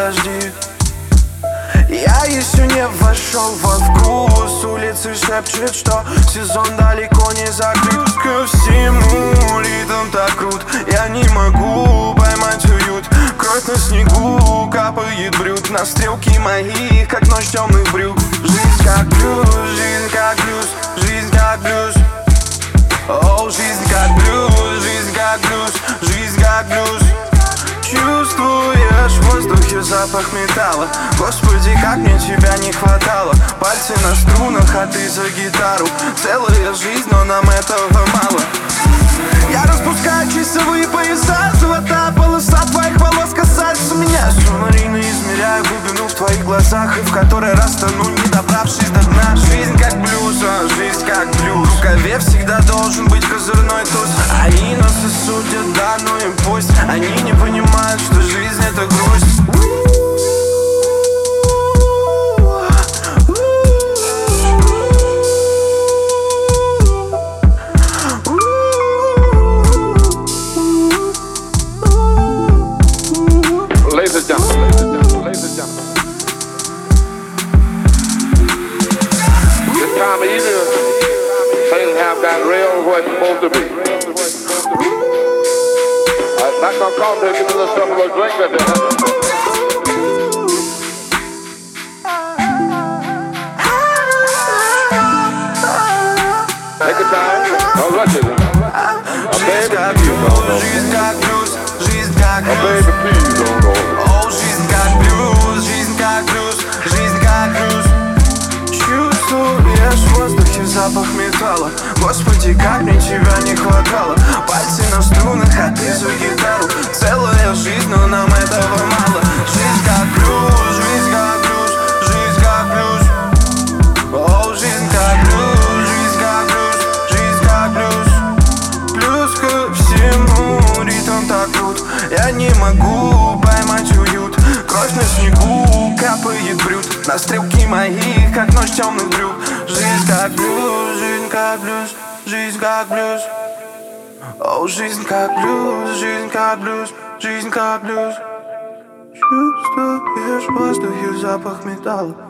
подожди. Я еще не вошел во вкус. Улицы шепчут, что сезон далеко не закрыт. Ко всему ритм так крут. Я не могу поймать уют. Кровь на снегу капает брют. На стрелки моих, как ночь темных брюк. Жизнь как блюз, жизнь как блюз, жизнь как блюз. О, жизнь как блюз, жизнь как блюз, жизнь как блюз. Чувствуешь в воздухе запах металла. Господи, как мне тебя не хватало. Пальцы на струнах, а ты за гитару. Целая жизнь, но нам этого мало. Я распускаю часовые пояса. Золотая полоса твоих волос касается меня. Суммарийно измеряю глубину в твоих глазах. И в который раз тону, не добравшись до дна. Жизнь как блюз, жизнь как блюз. В рукаве всегда должен быть козырной туз. Они нас и судят, да, ну и пусть. Они не понимают, что жизнь это грусть. Ladies and gentlemen, ladies and gentlemen. This time of year, things have got real where it's supposed to be. I'm not gonna call to give me a little stuff, a little drink with it. Take your time, don't rush it. Жизнь как блюз, жизнь как блюз, жизнь как блюз. О, жизнь как блюз, жизнь как блюз, жизнь как блюз. Чувствуешь в воздухе запах металла. Господи, как мне тебя не хватало. Пальцы на струнах, а ты за гитару. Целая жизнь, но нам этого мало. Жизнь как блюз, жизнь как блюз, жизнь как блюз. О, жизнь как блюз, жизнь как блюз, жизнь как блюз. Плюс ко всему ритм так крут. Я не могу поймать уют. Кровь на снегу капает брют. На стрелки моих, как ночь темных брюк. Жизнь как блюз, жизнь как блюз, жизнь как блюз. О, жизнь как блюз, жизнь как блюз, жизнь как блюз. Чувствуешь в воздухе запах металла.